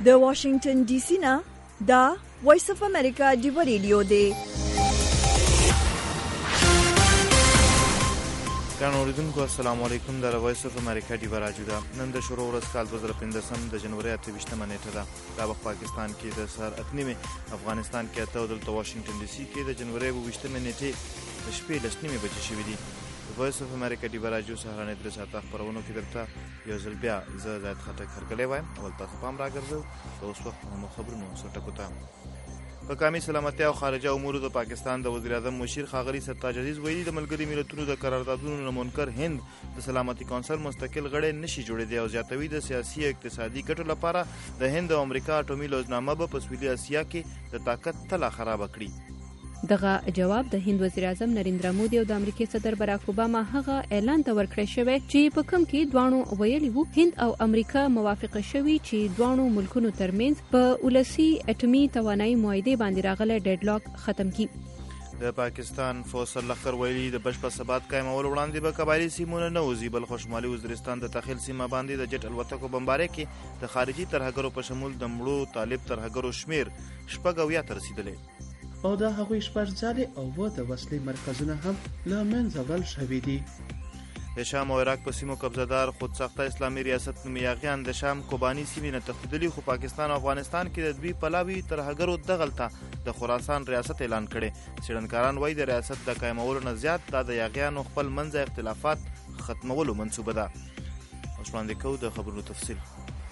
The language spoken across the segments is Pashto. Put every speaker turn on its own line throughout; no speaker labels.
د واشنگټن ډي سي نه دا وایس اف امریکا ډیو ریډیو دی.
ګرانو اوریدونکو السلام علیکم. د وایس اف امریکا ډیو راډیو ده. نن د شروع ورځ کال 2015 د جنوري 28 نیټه ده. دا وخت پاکستان کې د سهار 8 افغانستان کې 8 او دلته واشنگټن ډي سي کې د جنوري 28 نیټه د شپې 10 بجې شوې دي. د وایس اف امریکا ډیو راډیو سهارنۍ 3 ساعته خبرونو کې درته یو ځل بیا زه زید خټک هرکلی وایم. اول تاسو پام راګرځو د اوس وخت مهمو خبرونو سرټکو ته. په قومي سلامتیا او خارجه امورو د پاکستان د وزیر اعظم مشیر ښاغلي سرتاج عزیز ویلي د ملګري ملتونو د قراردادونو نه منکر هند د سلامتي کونسل مستقل غړی نشي جوړېدی او زیاتوي د سیاسي او اقتصادي ګټو لپاره د هند او امریکا اټومي لوزنامه به په سویلي اسیا کې د طاقت تله خرابه کړي.
دغه جواب د هند وزیر اعظم نریندرا مودي او د امریکای صدر باراک اوباما هغه اعلان ته ورکړی شوی چې په کوم کې دوانو ویلي وو هند او امریکا موافقه شوي چې دوانو ملکونو ترمنځ په ولسی اټومي توانایي معاهده باندې راغلی ډیډلاک ختم کړي.
د پاکستان فوج سرلښکر ویلي د بشپړ ثبات قایمولو وړاندې به قبایلي سیمونه نه وځي بلخو شمالي وزیرستان د تخیل سیمه باندې د جټ الوتکو بمبارۍ کې د خارجي ترهګرو په شمول د مړو طالب ترهګرو شمیر 80 ته رسیدلی
او د هغوی شپږ ځالې او د وسلې مرکزونه هم له منځه وړل شوي دي.
د شام او عراق په سیمو قبضهدار خودساخته اسلامي ریاست نومیاغیان د شام کوباني سیمې نه تښتېدلي خو پاکستان او افغانستان کې د دوی پلاوي ترهګرو دغلته د خراسان ریاست اعلان کړي. څېړنکاران وایي د ریاست د قایمولو نه زیات دا د یاغیانو خپل منځه اختلافات ختمولو منصوبه ده. اوس وړاندې کوو د خبرونو تفصیل.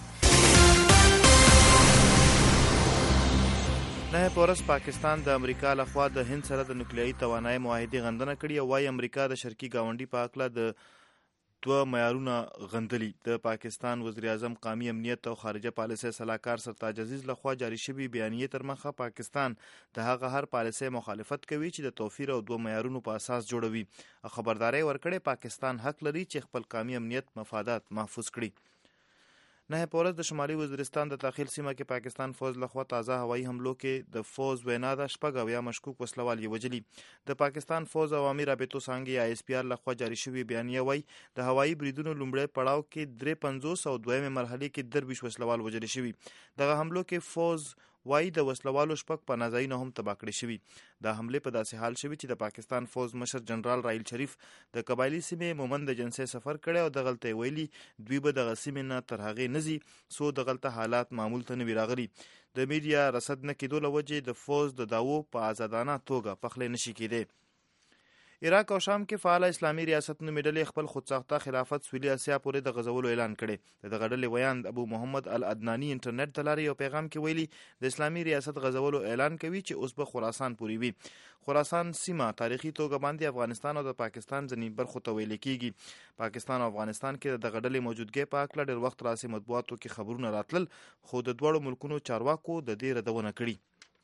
نه پورس پاکستان د امریکا لخوا د هند سره د نوکلیایي توانایي معاهدې غندنه کړې او وايي امریکا د شرقي ګاونډي په هکله د 2 معیارونه غندلي. د پاکستان وزیر اعظم قومي امنیت او خارجه پالیسۍ صلاحکار سرتاج عزیز لخوا جاری شوي بیانیې تر مخه پاکستان د هغه هر پالیسۍ مخالفت کوي چې د توفیر او 2 معیارونو په اساس جوړوي او خبرداري ورکړي پاکستان حق لري چې خپل قومي امنیت مفادات محفوظ کړي. نه پورس د شمالي وزیرستان د داخل سیمه کې پاکستان فوج لخوا تازه هوایي حملو کې د فوج وینا د شپږ یا مشکوک وسلوال یې وجلي. د پاکستان فوج عوامي رابطو څانګې ISPR لخوا جاری شوي بیانیه وایي د هوایي بریدونو لومړی پړاو کې 53 او دویمه مرحله کې 23 وسلوال وجل شوي. دغه حملو کې فوج وایي د وسلوالو شپږ پناهځایونه هم تباه کړي شوي. دا حملې په داسې حال شوي چې د پاکستان فوج مشر جنرال رایل شریف د قبایلي سیمې مومند جنسي سفر کړی او دغلته ویلي دوی به دغه سیمې نه تر هغې نه ځي څو دغلته حالات معمول ته نه وي راغلي. د میډیا رصد نه کېدو له وجې د فوج د دعوو په آزادانه توګه پخلی نشي کېدی. عراق او شام کې فعال اسلامي ریاست نومې ډلې خپل خودساخته خلافت سویلي اسیا پورې د غځولو اعلان کړی. دغه ډلې ویاند ابو محمد العدناني انټرنیټ ته لارې یو پیغام کې ویلي د اسلامي ریاست غځولو اعلان کوي چې اوس به خراسان پورې وي. خراسان سیمه تاریخي توګه باندې افغانستان او د پاکستان ځینې برخو ته ویل کېږي. پاکستان او افغانستان کې دغه ډلې موجودګۍ په هکله ډېر وخت راسي مطبوعاتو کې خبرونه راتلل خو د دواړو ملکونو چارواکو د دې ردونه کړي.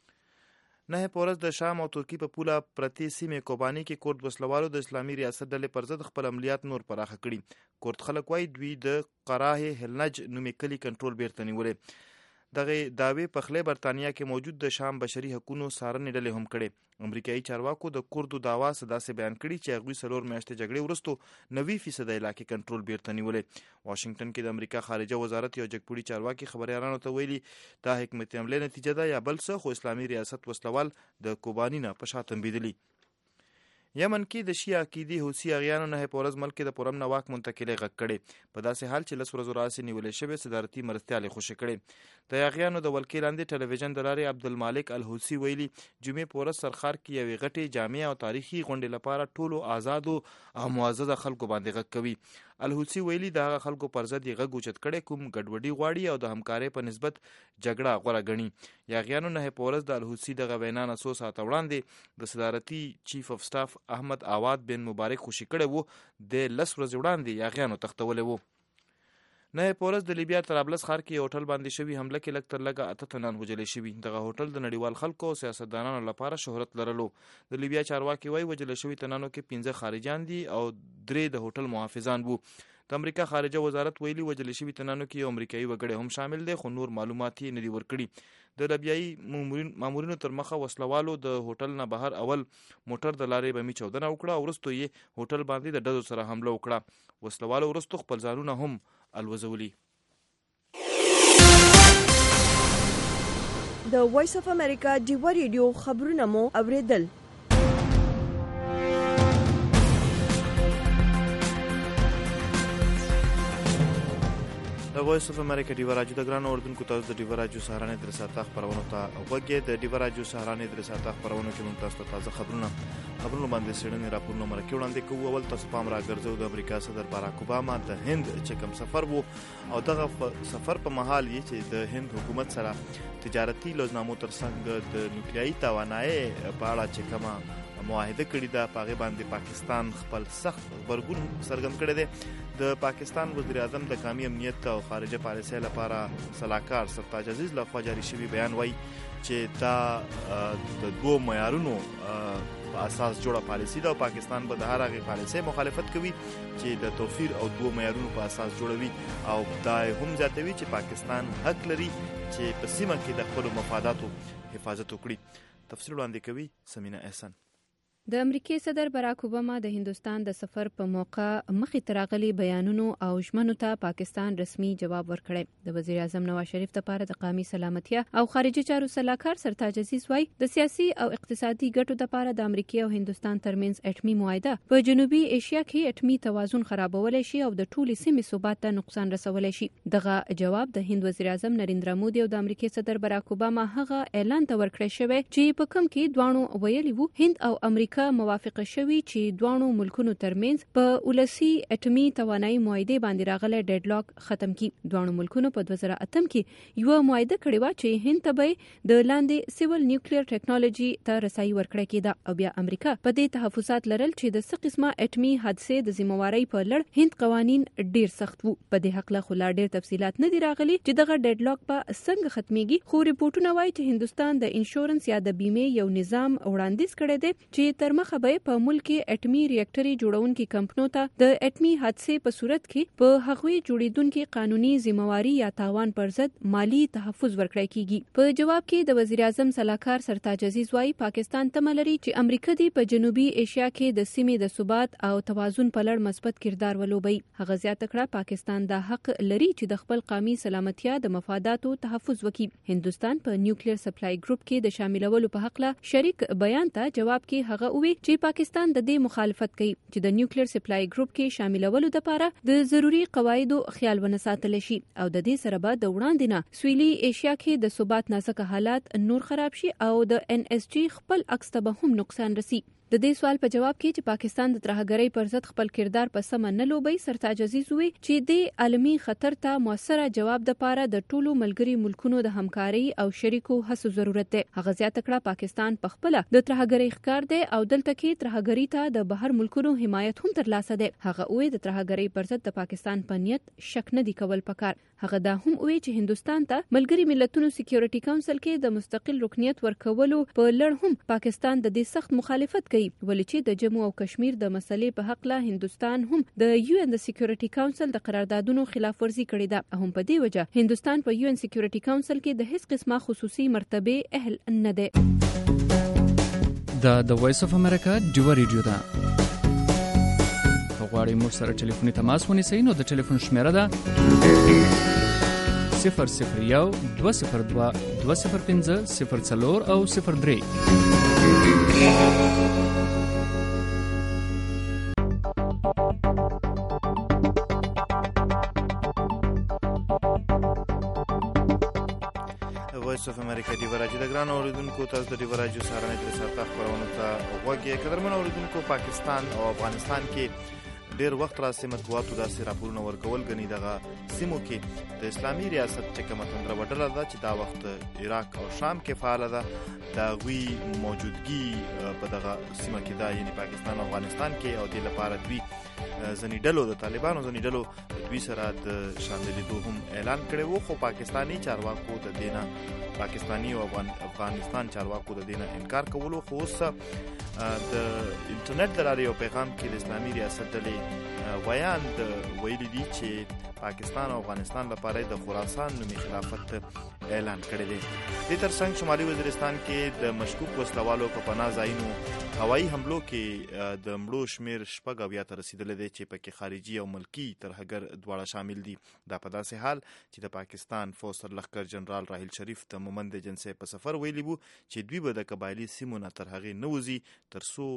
نه پورس د شام او ترکی په پوله پرتې سیمې کوباني کې کورد وسلوالو د اسلامي ریاست ډلې پر ضد خپل عملیات نور پراخه کړي. کورد خلک وایي دوی د قراه هلنج نومې کلي کنټرول بیرته نیولی. دغه دعوې په خلی برطانیه کې موجود د شام بشري حقونو څارنې ډلې هم کړي. امریکایي چارواکو د کردو دعوا داسې بیان کړي چې هغوی 4 میاشتې جګړې وروسته 90% علاقې کنټرول بیرته نیولی. واشنگټن کې د امریکا خارجه وزارت یو جګپوړي چارواکي خبریالانو ته ویلي دا حکمت عملې نتیجه ده یا بل څه خو اسلامي ریاست وسلوال د کوباني نه په شا تنبیدلي. یمن کې د شیعه عقیدي حوثي اغیانو نه پورز ملک د پرم نه واک منتقلې غږ کړي. په داسې حال چې 10 ورځې راسي نیولې شوې صدارتي مرستیالې خوشي کړي. د اغیانو د ولکې لاندې ټلویزیون د لارې عبدالمالک الحوثي ویلي جمعې پورز سرخار کې یوې غټې جامع او تاریخي غونډې لپاره ټولو آزادو او معززه خلکو باندې غږ کوي. الحوثي ویلي د هغه خلکو پر ضد یې غږ اوچت کړی کوم ګډوډي غواړي او د همکارۍ په نسبت جګړه غوره ګڼي. یاغیانو نه پورز د الحوثي دغه وینا نه 100 ساعته وړاندې د صدارتي چیف اف سټاف احمد عواد بن مبارک خوشي کړی وو. د 10 ورځې وړاندې یاغیانو تختولی وو. نه پورس د لیبیا طرابلس ښار کې یو هوټل باندې شوي حمله کې لږ تر لږه 8 تنان وژلې شوي. دغه هوټل د نړیوال خلکو او سیاستدانانو لپاره شهرت لرلو. د لیبیا چارواکي وایي وژل شوي تنانو کې 15 خارجیان دي او 3 د هوټل محافظان وو. د امریکا خارجه وزارت ویلي وژل شوي تنانو کې یو امریکایي وګړی هم شامل دی خو نور معلومات یې نه دي ورکړي. د لیبیایي مامورینو تر مخه وسلوالو د هوټل نه بهر اول موټر د لارې بمي چاودنه وکړه او وروسته یې هوټل باندې د ډزو سره حمله وکړه. وسلوالو وروسته خپل ځانونه هم الوزولي.
د وایس اف امریکا ډیوا ریډیو خبرونه مو اوریدل.
د وایس اف امریکا ډیوا راډیو د ګران اوردونکو تاسو د ډیوا راډیو سهارنې د رساته خبرونو ته وګورئ. د ډیوا راډیو سهارنې د رساته خبرونو کې موږ تاسو ته تازه خبرونه باندې سړنې راپورونه مرکه وړاندې کوو. اول تاسو پام راګرځو د امریکا صدر باراک اوباما د هند چې کوم سفر وو او دغه سفر په مهال یې چې د هند حکومت سره تجارتي لوزنامو ترڅنګ د نوکلیایي توانایي په اړه چې کومه معاهده کړې ده په هغې باندې پاکستان خپل سخت غبرګون څرګند کړی دی. د پاکستان وزیر اعظم د قومي امنیت او خارجه پالیسۍ لپاره سلاکار سرتاج عزیز لخوا جاری شوی بیان وایي چې دا د دوو معیارونو په اساس جوړه پالیسي ده او پاکستان به د هر هغې پالیسۍ مخالفت کوي چې د توفیر او دوو معیارونو په اساس جوړوي او دا هم زیاتوي چې پاکستان حق لري چې په سیمه کې د خپلو مفاداتو حفاظت وکړي. تفصیل وړاندې کوي سمینه احسن.
د امریکای صدر باراک اوباما د هندوستان د سفر په موقع مخې ته راغلي بیانونو او ژمنو ته پاکستان رسمي جواب ورکړی. د وزیر اعظم نواز شریف لپاره د قومي سلامتیا او خارجي چارو سلاکار سرتاج عزیز وایي د سیاسي او اقتصادي ګټو لپاره د امریکا او هندوستان ترمنځ اټمي معاهده په جنوبي ایشیا کې اټمي توازن خرابولی شي او د ټولې سیمې ثبات ته نقصان رسولی شي. دغه جواب د هند وزیر اعظم نریندرا مودي او د امریکای صدر باراک اوباما هغه اعلان ته ورکړی شوی چې په کوم کې دواړو ویلي وو هند او امریکا موافقه شوی چې دوانو ملکونو ترمنځ په ولسی اټمی توانایي معاهده باندې راغلی ډیډلاک ختم کی. دوانو ملکونو په 2008 کې یو معاهده کړې و چې هند ته به د لاندې سیول نیوکلیر ټیکنالوژي ته رسایي ورکړه کېده او بیا امریکا په دې تحفظات لرل چې د څه قسمه اټمی حادثه د ذمہواری په لړ هند قوانین ډیر سخت وو. په دې حق له خلا ډیر تفصيلات نه دی راغلي چې دغه ډیډلاک په څنګه ختميږي، خو ریپورتونه وایي چې هندستان د انشورنس یا د بیمه یو نظام وړاندیز کړی دی چې تر مخه به په ملک کې اټمی ریاکټري جوړونکو کمپنیو ته د اټمی حادثه په صورت کې په هغوی جوړیدونکو قانوني ذمہواری یا تاوان پر ضد مالی تحفظ ورکړی کیږي. په جواب کې د وزیر اعظم سلاکار سرتاج عزیز وايي پاکستان تمه لري چې امریکا دی په جنوبي ایشیا کې د سیمې د ثبات او توازن په لړ مثبت کردار ولوبي. هغه زیاته کړه پاکستان دا حق لري چې د خپل قومي سلامتیا د مفاداتو تحفظ وکړي. هندستان په نیوکلیر سپلای ګروپ کې د شاملولو په حق له شریک بیان ته جواب کې هغه وی چې پاکستان د دې مخالفت کوي چې د نیوکلیر سپلای ګروپ کې شاملولو لپاره د ضروري قواعدو خیال ونساتل شي او د دې سره به د وړاندې نه سویلي ایشیا کې د ثبات نازک حالات نور خراب شي او د ان اس جی خپل عکس ته به هم نقصان رسي. د دې سوال په جواب کې چې پاکستان د ترهګرۍ پر ضد خپل کردار په سم نه لوبي، سرتاج عزیز وی چې د عالمي خطر ته موثره جواب د پاره د ټولو ملګري ملکونو د همکاري او شریکو هڅو ضرورت دی. هغه زیاته کړه پاکستان په خپل د ترهګرۍ ښکار دی او دلته کې ترهګرۍ ته د بهر ملکونو حمایت هم ترلاسه دی. هغه وی د ترهګرۍ پر ضد د پاکستان په نیت شک نه دی کول پکار. هغه دا هم وی چې هندستان ته ملګري ملتونو سکیورټي کونسل کې د مستقل رکنیت ورکولو په لړ هم پاکستان د دې سخت مخالفت کوي، ولې چې د جموں او کشمیر د مسلې په حق له هندستان هم د یو ان د سکیورټي کونسل د قراردادونو خلاف ورزي کړې ده. هم په دې وجه هندستان په یو ان سکیورټي کونسل کې د هیڅ قسمه خصوصي مرتبه اهل نه ده.
د وایس اف امریکا ډیوا ریډیو ده. غواړئ موږ سره ټلیفوني تماس ونیسئ نو د ټلیفون شمیره ده 001 202 205 04 او 03.
وایس اف امریکا ډیوا راډیو د ګران اوریدونکو تاسو د ډیوا راډیو سهارنۍ د رساته خبرونو ته وګورئ. قدرمن اوریدونکو پاکستان او افغانستان کې ډیر وخت را سیمه قواتو داسې راپورونه ورکول غني دغه سیمو کې د اسلامي ریاست چې کومه تندره وډله ده چې دا وخت عراق او شام کې فعال ده دا غوي موجودګي په دغه سیمه کې ده، یعنی پاکستان او افغانستان کې، او د لپاره دوی ځنې ډلو د طالبانو ځنې ډلو دوی سره د شاملېدو هم اعلان کړی وو، خو پاکستاني چارواکو د دینه پاکستاني او افغانستان چارواکو د دینه انکار کولو. خو اوس د انټرنیټ د لارې یو پیغام کې د اسلامي ریاست ډلې ویاند ویلي دي چې پاکستان او افغانستان لپاره د خراسان نومي خلافت اعلان کړی دی. د ترڅنګ شمالي وزیرستان کې د مشکوک وسلوالو په پناه ځایونو هوایي حملو کې د مړو شمیر 80 ته رسیدلی دی چې پکې خارجي او ملکی ترهګر دواړه شامل دي. دا په داسې حال چې د پاکستان فوج سرلښکر جنرال راحیل شریف د مومند ایجنسۍ په سفر ویلي وو چې دوی به د قبایلي سیمو نه تر هغې نه وځي تر څو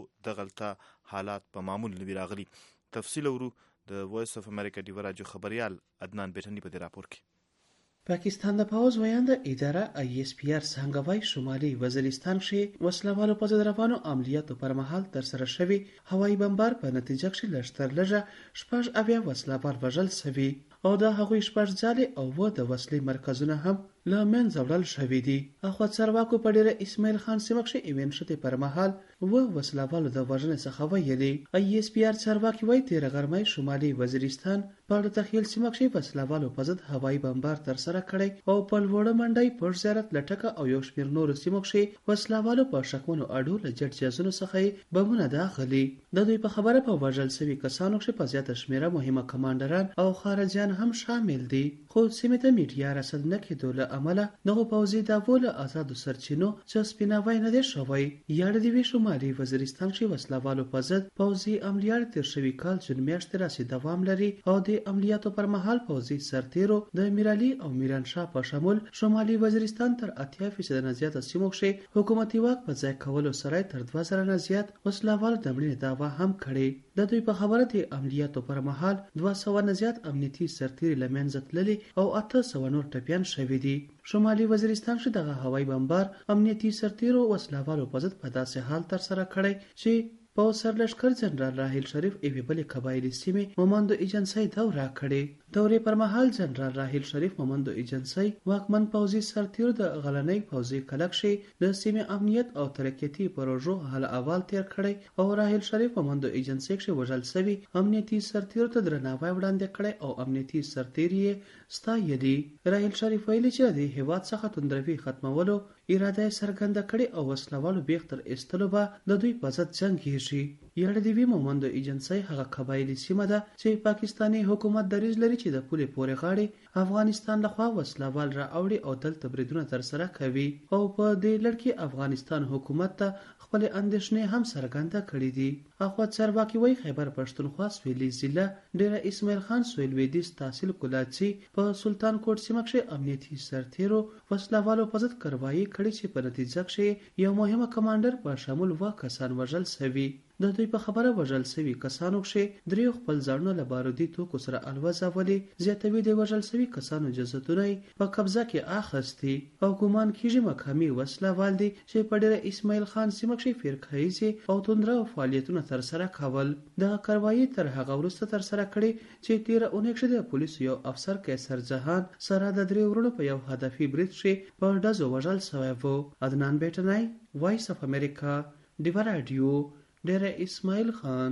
دغلته حالات په معمول نه وي راغلي. تفصیل اورو د وایس اف امریکا ډیوه راډیو خبریال عدنان بیټنی په دې راپور کې.
پاکستان د پوز ویانده اداره ISPR څنګه شمالي وزیرستان کې وسلوالو په ضد روانو عملیاتو پر مهال تر سره شوی هوایي بمبار په نتیجه کې لږتر لږه 80 وسلوال وژل شوي او د هغوی 8 ځالې او د وسلې مرکزونه هم له منځه وړل شوي دي. اخوا چارواکو په ډیره اسماعیل خان سیمه کې ایوین شته پر مهال وسلوالو د وژنې څخه ویلي. ISPR چارواکي وایي تیر غرمه شمالي وزیرستان په تخیل سیمه کې وسلوالو په ضد هوایي بمبار تر سره کړی او په لوړه منډۍ پر زیارت لټکه او یو شمېر نورو سیمو کې وسلوالو په شکمنو اډو له جټ جازونو څخه بمونه داخلي. د دوی په خبره په وژل شوي کسانو کې په زیاته شمیره مهمه کمانډران او خارجیان هم شامل دي. خو سیمې ته میډیا رسد نه کېدو له امله دغو پوځي دعوو له آزادو سرچینو څه سپیناوی نه دی شوی. یاد دې وي شمالي وزیرستان کې وسلوالو په ضد پوځي عملیات تیر شوي کال جون میاشتې راسې دوام لري او د عملیاتو پر مهال پوځي سرتیرو د میرعلي او میرانشاه په شمول شمالي وزیرستان تر 80% نه زیاته سیمو کې حکومتي واک په ځای کولو سره تر 2000 نه زیات وسلوالو د مړینې دعوا هم کړې. د دوی په خبره د عملیاتو پر مهال 200 نه زیات امنیتي سرتیري له منځه تللي او 800 نور ټپیان شوي دي. شمالي وزیرستان کې دغه هوایي بمبار امنیتي سرتیرو وسلوالو په ضد په داسې حال تر سره کړی چې په سرلښکر جنرال راحیل شریف ایوی بلې قبایلي سیمې مومندو ایجنسۍ دوره کړې. دورې پر مهال جنرال راحیل شریف مومندو ایجنسۍ واکمن پوځي سرتیرو د غلنۍ پوځي کلکشې د سیمې امنیت او ترقیتي پروژو حال احوال تیر کړی او راحیل شریف مومندو ایجنسۍ کې وژل شوي امنیتي سرتیرو ته درناوی وړاندې کړی او امنیتي سرتیري یې ستایلي. راحیل شریف ویلي چې د هیواد څخه توندروي ختمولو اراده یې څرګنده کړې او وسلوالو بیخ تر ایستلو به د دوی په ضد جنګیږي. یاد دې وي مومندو ایجنسۍ هغه قبایلي سیمه ده چې پاکستاني حکومت دریځ لري چې د پولې پورې غاړې افغانستان لخوا وسلوال را اوړي او دلته بریدونه ترسره کوي او په دې لړ کې افغانستان حکومت ته خپل اندېښنې هم څرګنده کړې دي. اخوا چارواکي وایي خیبر پښتونخوا سویلي ضلع ډیره اسماعیل خان سویل لویدیځ تحصیل کولاچي په سلطان کوټ سیمه کې امنیتي سرتیرو وسلوالو په ضد کاروایي کړې چې په نتیجه کې یو مهمه کمانډر په شمول 2 کسان وژل شوي. د دوی په خبره وژل شوي کسانو کې 3 خپل ځانونه له بارودي توکو سره الوځولي. زیاتوي د وژل شوي کسانو جسدونه په قبضه کې اخیستي او ګومان کېږي مقامي وسلوال دي چې په ډیره اسماعیل خان سیمه کې فرقه‌ایزې او توندره فعالیتونه ترسره کول. دغه کاروایي تر هغه وروسته ترسره کړې چې تیره اونۍ کې د پولیسو یو افسر قیصر جهان سره د 3 ورونو په یو هدفي برید کې په ډزو وژل شوی و. عدنان بیټنی وایس اف امریکا ډیوه راډیو ډیره اسماعیل خان.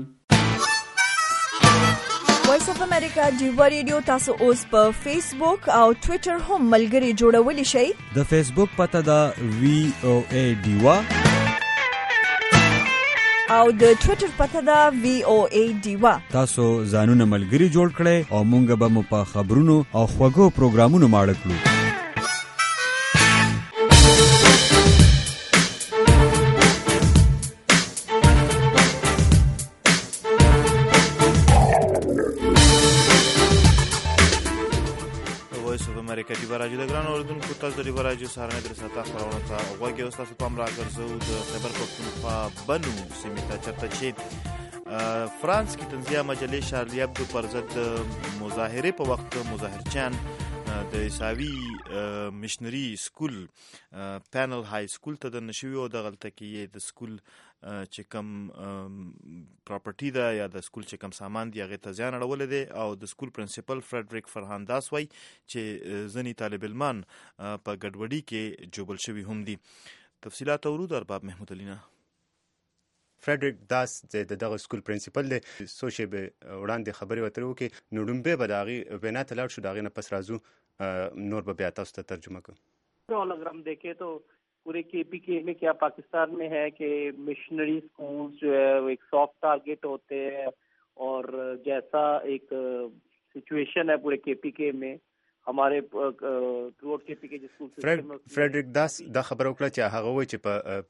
وایس اف امریکا ډیوه ریډیو تاسو اوس په فیسبوک او ټوئیټر هم ملګري جوړولی شئ.
د فیسبوک پته ده VOA ډیوه
او د ټوئیټر پته ده VOA ډیوه.
تاسو ځانونه ملګري جوړ کړئ او مونږ به مو په خبرونو او خوږو پروګرامونو ماړه کړو.
ډیوه راډیو د ګران اوریدونکو تاسو د ډیوه راډیو سهارنۍ د رساته خپرونه ته غوږ یې تاسو پام راګرځو د خیبر پښتونخوا بنو سیمې ته چېرته چې فرانس کې تنزیه مجلې شارلی ابدو پر ضد مظاهرې په وخت مظاهرچیان د عیساوي مشنري سکول پینل های سکول ته دننه شوي او دغلته کې د سکول چې کوم پراپرټي ده یا د سکول چې کوم سامان دی هغې ته زیان اړولی دی او د سکول پرنسپل فریډریک فرهانداس وایي چې ځینې طالب علمان په ګډوډي کې جوبل شوي هم دي. تفصیلات اورو د ارباب محمود علي.
فریډریک داس د دغه سکول پرنسپل دی. څو شیبې وړاندې خبرې ورته وکړې نو ډومبې به د هغې وینا ته لاړ شو. د هغې نه پس راځو نور به بیا تاسو ته ترجمه کوو.
اگر हम देखें तो पूरे KPK में क्या पाकिस्तान में है कि मिशनरी स्कूल जो है वो एक सॉफ्ट टारगेट होते हैं और जैसा एक सिचुएशन है पूरे KPK में हमारे थ्रू आउट KPK जो स्कूल सिस्टम
فریډریک داس دا خبره وکړه چې هغه وایي چې په ټول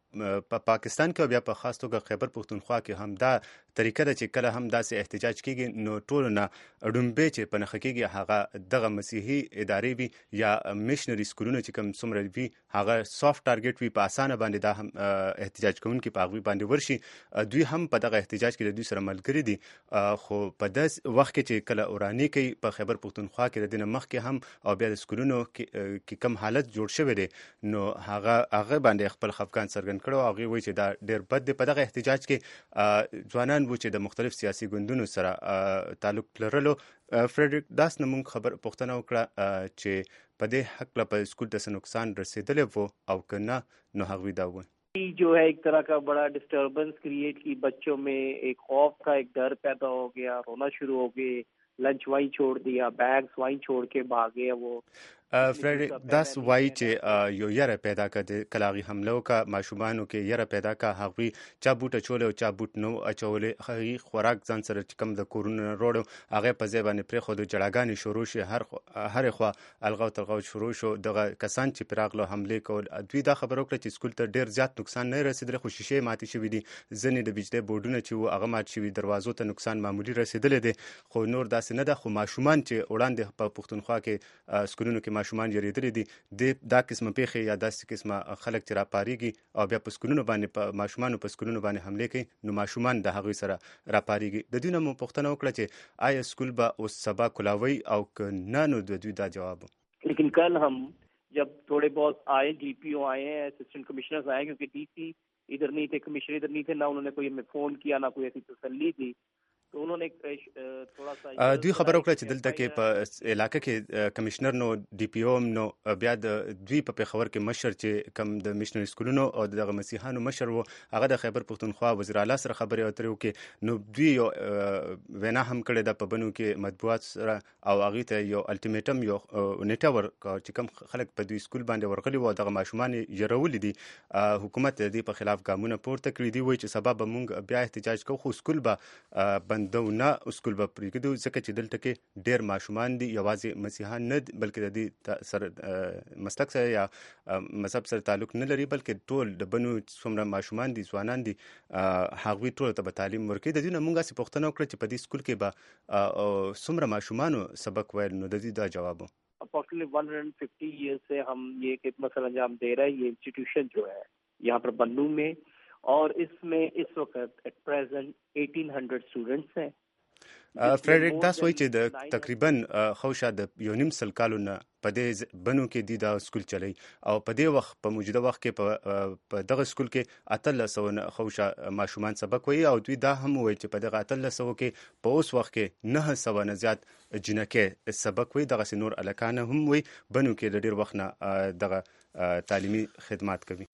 په پاکستان کې بیا په خاص توګه خیبر پختونخوا کې هم دا طریقه ده چې کله هم داسې احتجاج کیږي نو ټول نه ډومبه چې په نخ کېږي هغه دغه مسیحي ادارې وي یا میشنری سکولونه چې کوم څومره وي هغه سافت ټارګټ وي په اسانه باندې دا هم احتجاج کوونکي په هغه باندې ورشي دوی هم په دغه احتجاج کې د دوی سره ملګري دي خو په داس وخت کې چې کله اورانی کوي په خیبر پختونخوا کې د دینه مخ کې هم او بیا د سکولونو کې کم حالت جوړ شوی دی نو هغه باندې خپل خفقان څرګند کړو هغه وایي چې دا ډېر بد دی په دغه احتجاج کې ځوانان و چې د مختلف سیاسي ګوندونو سره تعلق لرلو فریډریک داس نمون خبر پوښتنه وکړه چې په دې حق له په سکول ته نقصان رسیدلی وو او کنه نو هغوی دا وایي
जो है एक तरह का बड़ा डिस्टर्बेंस क्रिएट की बच्चों में एक खौफ का एक डर पैदा हो गया रोना शुरू हो गए लंच वहीं छोड़ दिया बैग्स वहीं छोड़ के भागे वो
فریډریک داس وایي چې یو یره پیدا کړه کلاغي حمله وکړه ماشومانو کې یره پیدا کړه هغوی چا بوټه چولې او چا بوټ نو اچولې هغوی خوراک ځان سره چې کوم د کورونو روړو هغه په ځای باندې پرېښودو جړاګانې شروع شي هرې خوا الغاو تلغاو شروع شو دغه کسان چې پراغلو حمله کول دوی دا خبر وکړه چې سکول ته ډېر زیات نقصان نه رسیدلی خو شیشې ماتې شوي دي ځینې د بجلی بورډونه چې وو هغه مات شوي دروازو ته نقصان معمولي رسیدلی دی خو نور داسې نه ده خو ماشومان چې وړاندې په پښتونخوا کې سکولونو کې ماشومان یریدلي دي دا قسمه پیښې یا داسې قسمه خلک چې راپارېږي او بیا په سکولونو باندې په ماشومانو په سکولونو باندې حملې کوي نو ماشومان د هغوی سره راپارېږي د دوی نه مو پوښتنه وکړه چې آیا سکول به اوس سبا کلاوي او که نه نو د دوی دا جواب
लेकिन कल हम जब थोड़े बहुत आए DPO आए हैं असिस्टेंट कमिश्नर्स आए क्योंकि DC इधर नहीं थे कमिश्नर इधर नहीं थे ना उन्होंने कोई हमें फोन किया ना कोई ऐसी तसल्ली थी
دوی خبر وکړه چې دلته کې په علاقه کې کمشنر نو DPO نو بیا د دوی په پیښور کې مشر چې کم د میشنری سکولونو او دغه مسیحانو مشر وو هغه د خیبر پختونخوا وزیر اعلی سره خبرې اترې وکړي نو دوی یو وینا هم کړې ده په بنو کې مطبوعات سره او هغه ته یو الټیمیټم یو نیټه ورکړ چې کم خلک په دوی سکول باندې ورغلي وو دغه ماشومان یې دي حکومت د دې په خلاف ګامونه پورته کړی دی وایي چې سبا به موږ بیا احتجاج کوو خو سکول به بندو نه سکول به پرېږدو ځکه چې دلته کې ډېر ماشومان دي یوازې مسیحان نه بلکې د دې سره مسلک سره یا مذهب سره تعلق نه لري بلکې ټول د بنو څومره ماشومان دي ځوانان دي هغوی ټولو ته به تعلیم ورکوي د دوی نه موږ هسې پوښتنه وکړه چې په دې سکول کې به څومره ماشومانو سبق ویل نو د دوی دا جواب و
approximately 150 years से हम ये खिदमत अंजाम दे रहे हैं ये इंस्टीट्यूशन जो है यहाँ पर बन्नू में और इसमें इस वक्त एट प्रेजेंट 1800 स्टूडेंट्स हैं
فریډریک داس وایي چې د تقریبا خوشا د یو نیم سل کالو نه په دې بنو کې د سکول چلی او په دې وخت په موجوده وخت کې په دغه سکول کې 1300 خوشا ماشومان سبق وایي او دوی دا هم وایي چې په دغه 1300 کې په اوس وخت کې 900 نه زیات جنکې سبق وایي دغه نور الکان هم وایي بنو کې د ډیر وخت نه دغه تعلیمي خدمات کوي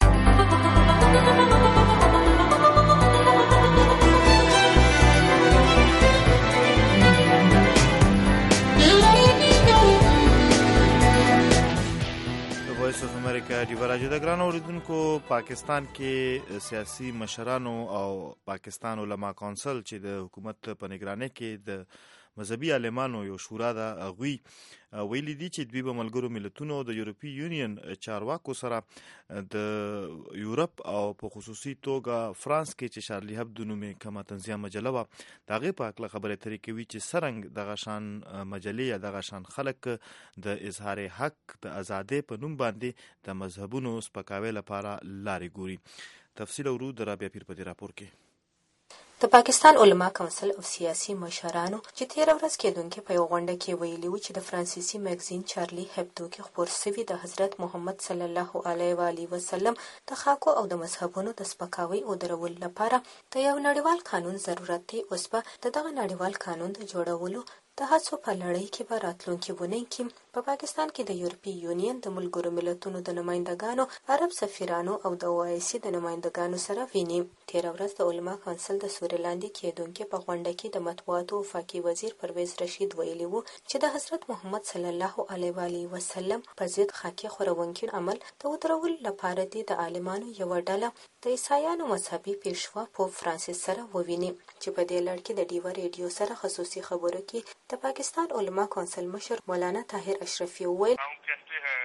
وایس اف امریکا ډیوه راډیو د ګرانو اوریدونکو پاکستان کې سیاسي مشرانو او پاکستان علما کونسل چې د حکومت په نگرانۍ کې د مذهبي عالمانو یو شورا ده هغوی ویلي دي چې دوی به ملګرو ملتونو د یورپي یونین چارواکو سره د یورپ او په خصوصي توګه فرانس کې چې شارلی هبدو نومې کومه تنظیمه مجله وه د هغې په هکله خبرې اترې کوي چې څرنګه دغه شان مجلې یا دغه شان خلک د اظهار حق د ازادۍ په نوم باندې د مذهبونو سپکاوي لپاره لارې ګوري تفصیل اورو د رابعه پیر په دې راپور کې
د پاکستان علما کونسل او سیاسي مشرانو چې تیر ورځ کېدونکې په یو غونډه کې ویلي و چې د فرانسیسي میګزین چارلی هبدو کې خپور شوي د حضرت محمد صلی الله علیه و آله وسلم د خاکو او د مذهبونو د سپکاوي او درول لپاره د یو نړیوال قانون ضرورت دی اوس به د دغه نړیوال قانون د جوړولو د هڅو په لړۍ کې به راتلونکي ونې کې په پاکستان کې د یورپي یونین د ملګرو ملتونو د نمایندګانو عرب سفیرانو او د OIC د نمایندګانو سره ویني تیر ورځ د علما کونسل د سوري لاندې کېدونکې په غونډه کې د مطبوعاتو وفاقي وزیر پرویز رشید ویلي وو چې د حضرت محمد صلی الله علیه و آله وسلم په ضد خاکي خورونکي عمل د ودرولو لپاره د عالمانو یو ډله د عیسایانو مذهبي پیشوا پوپ فرانسیس سره وویني چې په دې لړ کې د ډیوه ریډیو سره خصوصي خبرو کې د پاکستان علما کونسل مشر مولانا طاهر اشرفی وویل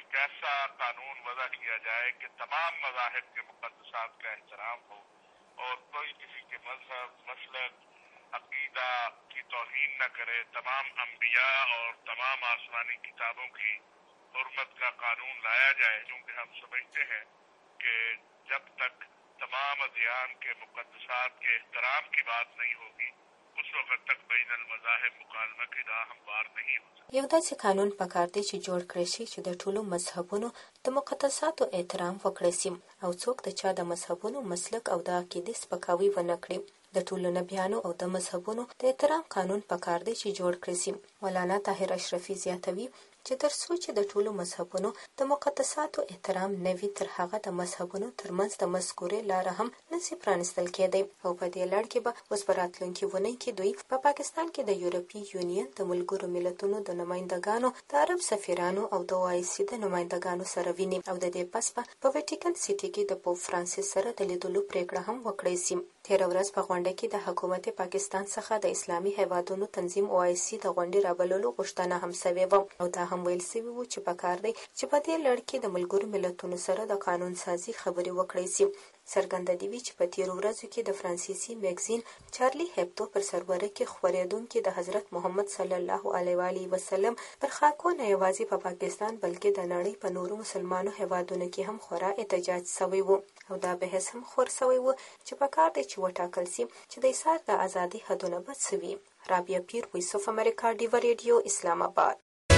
कैसा कानून वज़ा किया जाए कि तमाम मज़ाहिब के मुक़द्दसात का एहतराम हो और कोई किसी के मजहब, मसलक, अकीदा की तौहीन न करे। तमाम अंबिया और तमाम आसमानी किताबों की हुर्मत का कानून लाया जाए, क्योंकि हम समझते हैं कि जब तक तमाम अदियान के मुक़द्दसात के एहतराम की बात नहीं होगी उस वक्त तक बैनल मज़ाहिब मुकालमा की राह हमवार नहीं हो सकती।
یو داسې قانون پکار دی چې جوړ کړی شي چې د ټولو مذهبونو د مقدساتو احترام وکړی شي او څوک د چا د مذهبونو مسلک او د عقیدې سپکاوی ونه کړي. د ټولو نبیانو او د مذهبونو د احترام قانون پکار دی چې جوړ کړی شي. مولانا طاهر اشرفي زیاتوي چې تر څو چې د ټولو مذهبونو د مقدساتو احترام نه وي تر هغه د مذهبونو ترمنځ د مذکورې لاره هم نشي پرانیستل کېدی او په دې لړ کې به اوس په راتلونکي اونۍ کې دوی په پاکستان کې د یورپي یونین د ملګرو ملتونو د نمایندګانو د عرب سفیرانو او د OIC د نمایندګانو سره ویني او د دې پس په ویټیکن سیټي کې د پوپ فرانسیس سره د لیدلو پریکړه هم وکړی شي. تېره ورځ په غونډه کې د حکومت پاکستان څخه د اسلامي هیوادونو تنظیم OIC د غونډې رابللو غوښتنه هم شوې وه او دا هم ویل شوي وو چې پکار دی چې په دې لړ کې د ملګرو ملتونو سره د قانون سازي خبرې وکړی شي. څرګنده دي چې په تیرو ورځو کې د فرانسیسي میګزین چارلی هبدو پر سروره کې خپرېدونکي د حضرت محمد صلی الله علیه وسلم پر خاکو نه یوازې په پاکستان بلکې د نړۍ په نورو مسلمانو هیوادونو کې هم خورا احتجاج شوی وو او دا بحث هم خور شوی وو چې پکار دی چې وټاکل شي چې د اظهار د ازادۍ حدونه به څه وي. رابعه پیر، وایس اف امریکا، ډیوا ریډیو، اسلام آباد.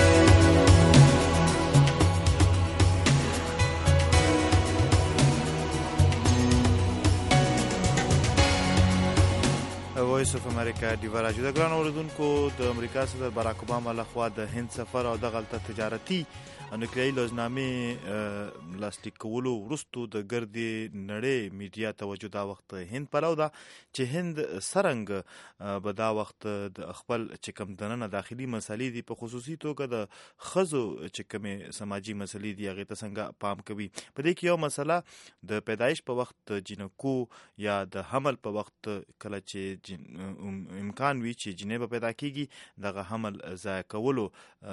وایس اف امریکا ډیوا راډیو. د ګران اوریدونکو، د امریکا صدر باراک اوباما لخوا د هند سفر او د غلطه تجارتي نکلایي لوزنامې لاسلیک کولو وروستو د ګردې نړۍ میډیا توجه دا وخت هند پلو ده چې هند څرنګه به دا وخت د خپل چې کوم دننه داخلي مسلې دي په خصوصي توګه د ښځو چې کومې سماجي مسلې دي هغې ته څنګه پام کوي. په دې کې یو مسله د پیدایش په وخت جنکو یا د حمل په وخت کله چې امکان وي چې جنې به پیدا کیږي دغه حمل ضایع کولو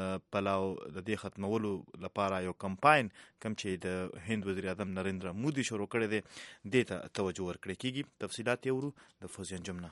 پلو د دې ختمولو لپاره یو کمپاین کم چې د هند وزیر اعظم نریندرا مودي شروع کړی دی دې ته توجه ورکړی کیږي. تفصیلات یې ورو د فوزیان جمنه.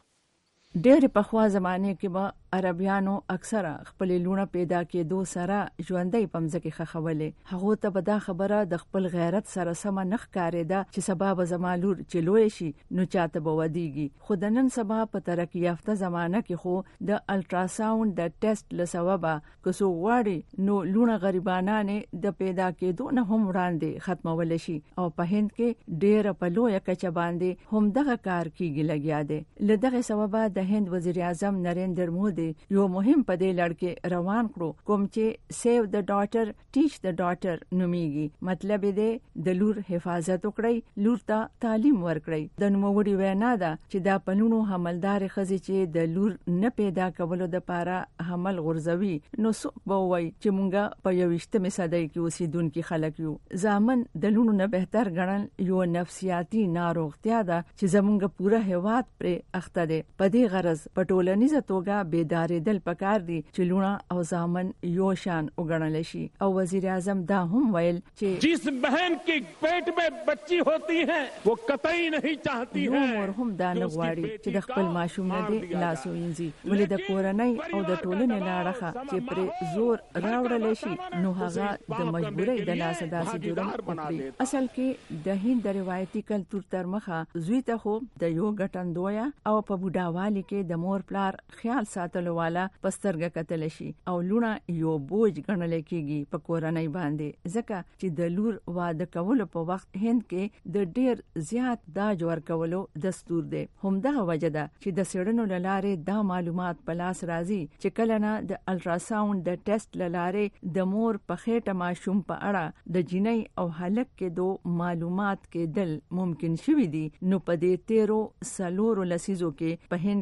ډېر پخوا زمانه کې به عربیانو اکثره خپل لونه پیدا کېدو سره ژوندۍ پمځکه خخولې. هغه ته به دا خبره د خپل غیرت سره سم نخ کارېده چې سبب زمالور چلوي شي نو چاته به ودیږي. خودنن سبا په ترقی یافته زمانه کې خو د الټراساوند د ټیسټ لسببه کوسو واړي نو لونه غریبانانه د پیدا کېدو نه هم وړاندې ختمول شي او په هند کې ډېر په لوی کچه باندې هم دغه کار کیږي لګیا دی. لدغه سببه د هند وزیر اعظم نریندر مودي یو مهم په دې لړ کې روان کړو کوم چې سیو د ډاټر ټیچ د ډاټر نوميږي. مطلب دې د لور حفاظت وکړي، لور ته تعلیم ورکړي. د نوموړي وینا ده چې دا پنونو حملدار خزي چې د لور نه پیدا کولو د پاره حمل غرزوي نو څوک به وایي چې مونږه په 21مه صدۍ کې اوسېدونکو خلک یو. ځامن د لونو نه بهتر ګڼل یو نفسیاتي ناروغتیا ده چې زمونږ پوره هیواد پر اخته ده. په دې غرض په ټولنیزه توګه بیدارې دل پکار دي چې لونه او ځامن یو شان وګڼل شي. او وزیر اعظم دا هم ویل چې
جس بہن کی پیٹ میں بچی ہوتی ہے وہ قطعی نہیں چاہتی ہے
نو هم دا نه غواړي چې د خپل ماشوم نه دی لاسو وینځي. ولې د کورنۍ او د ټولنې لاړه چې پر زور راوړل شي نو هغه د مجبورۍ د لاس داسې جوړم وکړي. اصل کې د هند روایتي کلتور تر مخه زوی ته خو د یو غټندویا او په بوډاوالي کې د مور پلار خیال ساتلو والا پسترګه کتل شي او لونه یو بوج ګڼل کېږي په کورنۍ باندې. ځکه چې د لور واده کولو په وخت هند کې د ډیر زیات داج ورکولو دستور دی. همدغه وجه ده چې د سړنو لاره دا معلومات په لاس راځي چې کله نه د الټراساوند د ټیسټ لاره د مور په خېټه ماشوم په اړه د جنۍ او هلک کې دو معلومات کې دل ممکن شوي دي. نو په دې 13 سالورو لسیزو کې په هند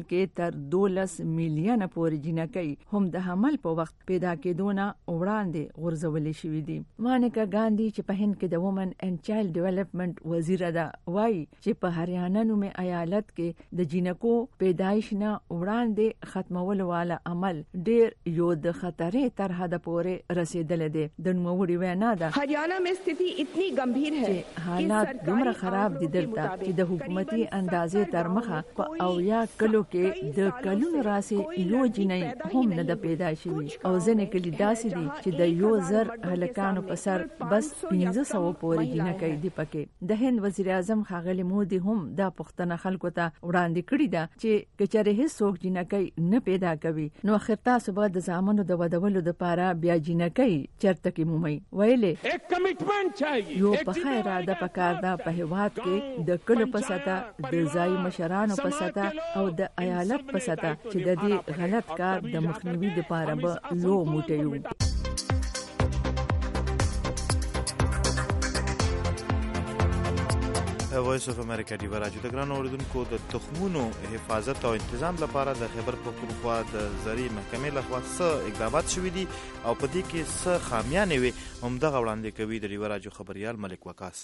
کې تر 12 میلیونه پورې جنکۍ هم د حمل په وخت پیدا کېدونه وړاندې غورځولې شوې دي. مانیکا ګاندھی چې په هند کې د وومن اینڈ چایلډ ډیولپمنٹ وزیره ده وایي چې په هریانه نومې ایالت کې د جنکو پیدایش نه وړاندې ختمولو والا عمل ډیر یو د خطرې تر حد پورې رسیدل دي. د نوموړي وینا ده
हरियाणा में स्थिति इतनी गंभीर है
حالات دومره خراب دي دلته چې د حکومتي اندازې تر مخه په او یا کلو کې د کلونو راسي یو جنۍ هم نه د پیدا شوي او ځنې کلی داسې دي چې د یو زر هلکانو په سر بس 1500 پورې جنکۍ دي پکې. د هند وزیر اعظم ښاغلي مودي هم دا پوښتنه خلکو ته وړاندې کړې ده چې کچره هیڅوک جنکۍ نه پیدا کوي نو اخر تاسو به د زامنو د ودولو لپاره بیا جنکۍ چرته کې مومي. ویلې
एक कमिटमेंट चाहिए
یو په خیر د پکار دا په هیواد کې د کلو په سطح د ځای مشرانو په سطح او د ایالت په سطح چې د دې غلط کار د مخنیوي لپاره به لو موټیو.
وایس اف امریکا دی راجو د ګران اوریدونکو د تخمونو حفاظت او تنظیم لپاره د خیبر پختونخوا د زری محکمې لخوا څه اقدامات شوي دي او په دې کې څه خامیانې وي همدغه وړاندې کوي د ریو راجو خبريال ملک وقاص.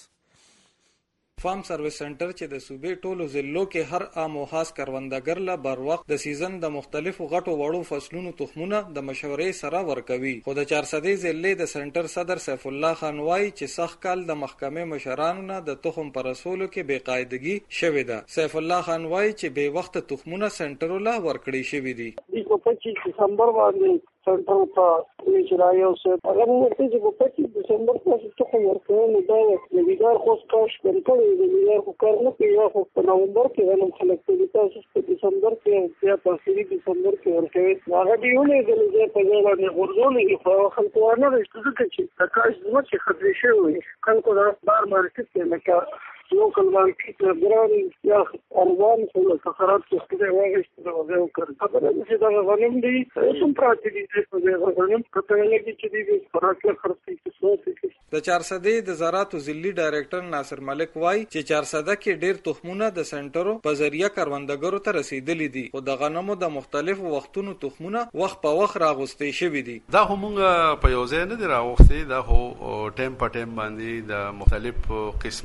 فارم سروس سنټر چې د صوبې ټولو ضلعو کې هر عام او خاص کروندګر له بر وخت د سیزن د مختلفو غټو وړو فصلونو تخمونه د مشورې سره ورکوي. خو د 400 ضلع د سنټر صدر سیف الله خان وایي چې سخت کال د محکمې مشرانو نه د تخم پر رسولو کې بې قاعدګي شوې ده. سیف الله خان وایي چې بې وخت تخمونه سنټر له ورکړي شوې دي.
په 25 دسمبر باندې سنټر ته اجرایي او څه هغه ورته چې په 25 دسمبر کې تخم ورکړل دا د ویډار خوش کاش کړی د ویډار خو کار نه کوي خو په نومبر کې غنم خلک په تاسو په دسمبر کې یا په 3 دسمبر کې ورکوي هغه دیونه د لږه په ځای باندې ورزولې خو خلکو ورنه رښتیا چې تکاش زما چې خطرې شوی خلکو دا بار مارکیټ کې لکه لوکل مارکیټ ګران یا اروان څه خسارات څه دی واغښت دا وځو کړ خبره چې دا غنم دی کوم پراتی دي په دې غنم کته لګي چې دې پراتی خرڅي کې
د 400 د زراعت ضلعي ډایریکټر ناصر ملک وای چې 400 کې ډیر تخمونه د سنټرو په ذریعہ کروندګرو ته رسیدلي دي او د غنمو د مختلفو وختونو تخمونه وخت په وخت راغوستي شوی دي.
دا همغه په یو ځای نه دی راغوستي دا هو ټیم په ټیم باندې د مختلف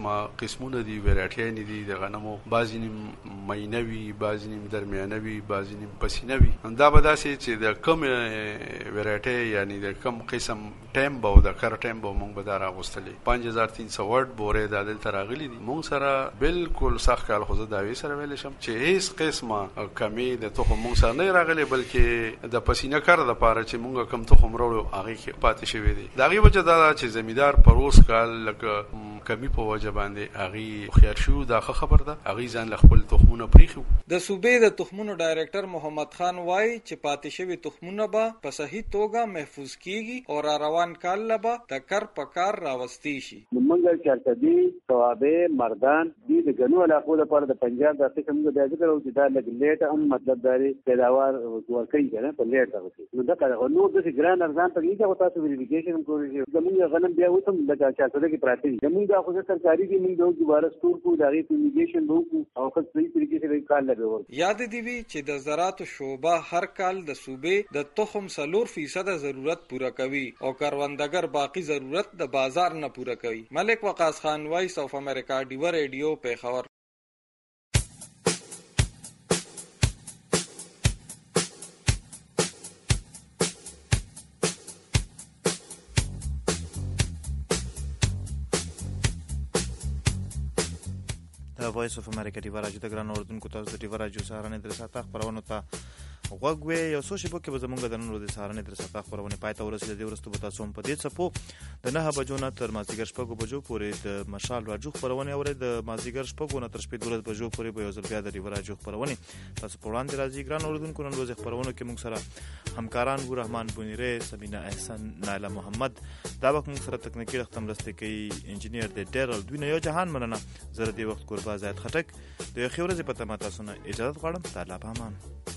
قسمونه دي ویرایټي نه دي د غنمو بعضی نیم مینوي بعضی نیم درمیانوي بعضی نیم پسینوي دا به داسې چې د کم ویرایټي یعنی د کم قسم ټیم به د کار ټیم به موږ به راغوستلې 5300 ورډ بورې د دل تراغلي دي موږ سره بالکل سخت کال خو دا وی سره ویل شم چې هیڅ قسمه کمی د تخم موږ سره نه راغلي بلکې د پسینه کار د پاره چې موږ کم تخم وروړو هغه کې پاتې شوی دي دا غي وجه دا چې زمیدار پروس کال لکه کمی په وجه باندې هغه خیر شو دا خبر ده هغه ځان خپل تخمونه پریخو.
د صوبې د تخمونو ډایریکټر محمد خان وای چې پاتې شوی تخمونه به په صحیح توګه محفوظ کیږي او روان کال لبا د کار په کار راوستي شي.
موږ چارته دي توابه مردان دي د غنو علاقو لپاره د پنجاب د څخه موږ د ذکر او د لګلیټ هم مطلب داري پیداوار ورکړي کنه په لیټ راوځي نو دا کار نو د ګران ارزان ته کیږي تاسو ویریفیکیشن کوئ زموږ غنم بیا وته د چارته کې پراته دي زموږ خو سرکاري کې موږ دوباره سٹور کو دغه فیمیګیشن وکړو او په صحیح طریقې سره کار لګو.
یاد دی وی چې د زراعت شعبه هر کال د صوبې د تخم 4% ضرورت پورا کوي او کروندګر باقی ضرورت د بازار نه پورا کوي. ملک وقاص خان وایس اف امریکا ډیو ریډیو په خبر.
وایس اف امریکا دی راجو د ګران اوردونکو تاسو د دی راجو سهارنې در ساته خبرونه ته غوږ یو څو شپو کې به زمونږ د نن ورځې سهارنې در ساته خبرونه پای ته ورسېدې د ورستو به تاسو هم په دې څپو د 9 بجو نه تر مازدیګر 6 بجو پورې د مشال راجو خبرونه اوري د مازدیګر 6 نه تر 12 بجو پورې به یو ځل بیا د دی راجو خبرونه تاسو په وړاندې راځي ګران اوردونکو نن ورځې خبرونه کې موږ سره همکاران ګور رحمان بونیره سمینا احسان نایله محمد دا وخت موږ سره تکنیکی رقم لسته کوي انجینیر د ډیرل دوی نه یو جهان مننه زره دی وخت قربا زید خټک د خبرې په تمه تاسو نه اجازه غواړم. تعالی په امان.